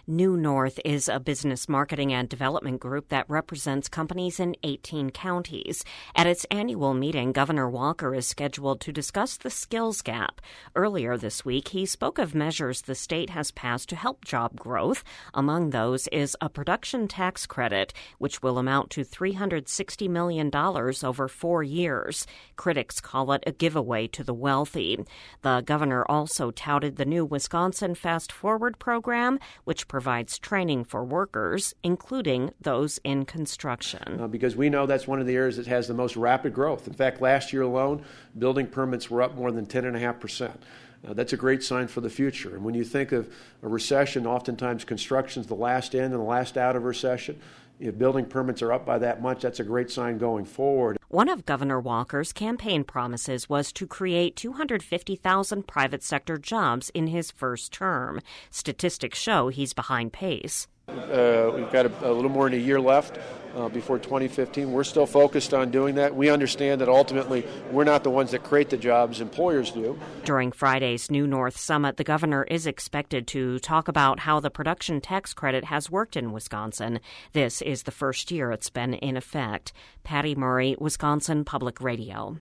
New North is a business marketing and development group that represents companies in 18 counties. At its annual meeting, Governor Walker is scheduled to discuss the skills gap. Earlier this week, he spoke of measures the state has passed to help job growth. Among those is a production tax credit, which will amount to $360 million over 4 years. Critics call it a giveaway to the wealthy. The governor also touted the new Wisconsin Fast Forward program, which provides training for workers, including those in construction. Because we know that's one of the areas that has the most rapid growth. In fact, last year alone, building permits were up more than 10.5%. That's a great sign for the future. And when you think of a recession, oftentimes construction is the last in and the last out of a recession. If building permits are up by that much, that's a great sign going forward. One of Governor Walker's campaign promises was to create 250,000 private sector jobs in his first term. Statistics show he's behind pace. We've got a little more than a year left before 2015. We're still focused on doing that. We understand that ultimately we're not the ones that create the jobs, employers do. During Friday's New North Summit, the governor is expected to talk about how the production tax credit has worked in Wisconsin. This is the first year it's been in effect. Patty Murray, Wisconsin Public Radio.